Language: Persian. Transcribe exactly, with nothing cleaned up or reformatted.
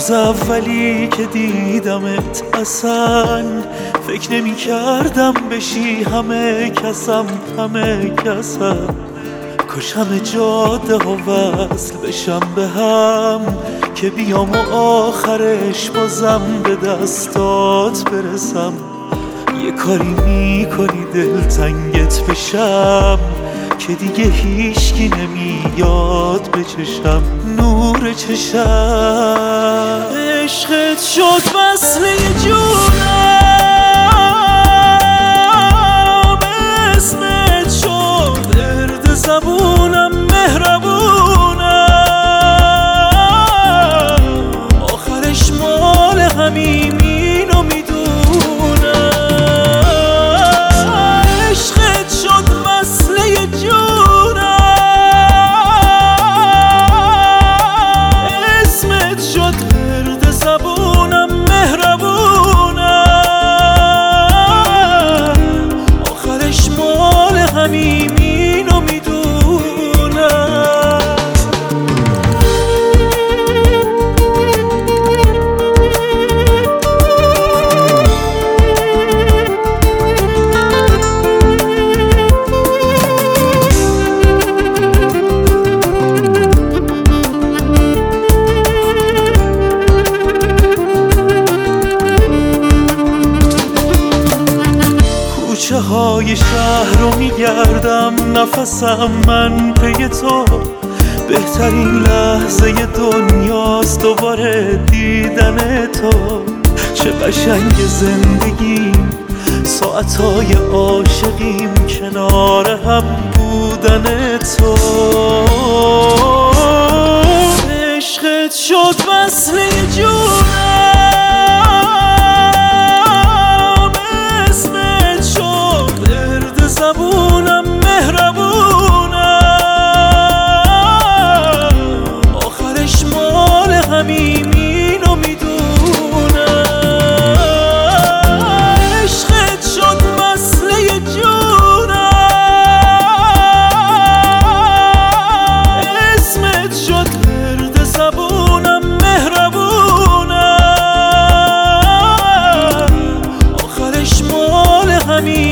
روز اولی که دیدمت اصلا فکر نمی کردم بشی همه کسم همه کسم. کاش همه جاده ها وصل بشم به هم که بیام و آخرش بازم به دستات برسم. یه کاری میکنی دلتنگت بشم که دیگه هیچکی نمیاد به چشم نور چشم. عشقت شد وصله جونم، اسمت شد ارد زبونم، مهربونم، آخرش مال همیم اینو میدونم. عشقت شد وصله جونم، اسمت شد ورد زبونم، مهربونم، آخرش مال همیم اینو میدونم. کوچه های شهر رو میگردم، نفسم من پی تو. بهترین لحظه دنیاست دوباره دیدن تو. چه قشنگ زندگیم، ساعتهای عاشقیم، کنار هم بودن تو. عشقت شد وصله جونم، اسمت شد ورد زبونم، مهربونم، آخرش مال همیم اینو میدونم. عشقت شد وصله جونم، اسمت شد ورد زبونم، مهربونم، آخرش مال همین